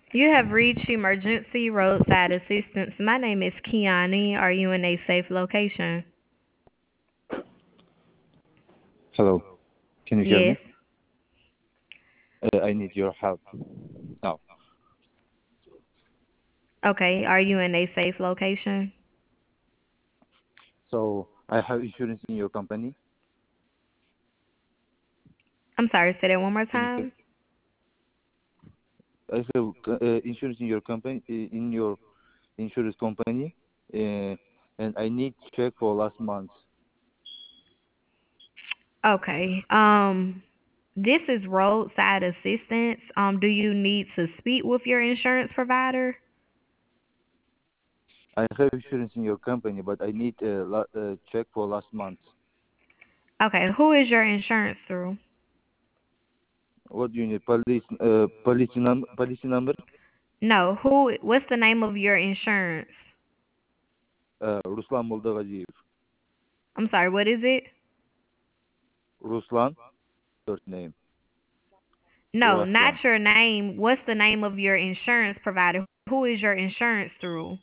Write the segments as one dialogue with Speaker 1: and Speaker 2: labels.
Speaker 1: You have reached emergency roadside assistance. My name is Kiani. Are you in a safe location?
Speaker 2: Hello, can you hear
Speaker 1: Yes.
Speaker 2: me? I need your help now.
Speaker 1: Okay. Are you in a safe location?
Speaker 2: So I have insurance in your company.
Speaker 1: I'm sorry, say that one more
Speaker 2: Can you hear?
Speaker 1: time.
Speaker 2: I have insurance in your company, in your insurance company, uh, and I need check for last month.
Speaker 1: Okay. This is roadside assistance. Do you need to speak with your insurance provider?
Speaker 2: I have insurance in your company, but I need check for last month.
Speaker 1: Okay. Who is your insurance through?
Speaker 2: What do you need? Policy number?
Speaker 1: No. Who? What's the name of your insurance?
Speaker 2: Ruslan Moldagaziyev.
Speaker 1: I'm sorry. What is it?
Speaker 2: Ruslan, third name.
Speaker 1: No, not
Speaker 2: Ruslan.
Speaker 1: your name. What's the name of your insurance provider? Who is your insurance through?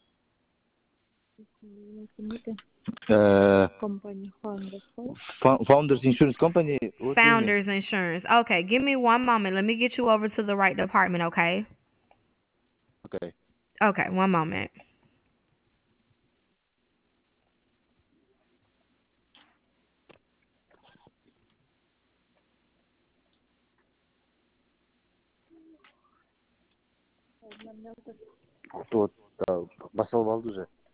Speaker 2: Uh, Founders Insurance Company. What do you mean?
Speaker 1: Founders Insurance. Okay, give me one moment. Let me get you over to the right department, okay?
Speaker 2: Okay.
Speaker 1: Okay, one moment.
Speaker 2: Вот, да, басылып алды уже.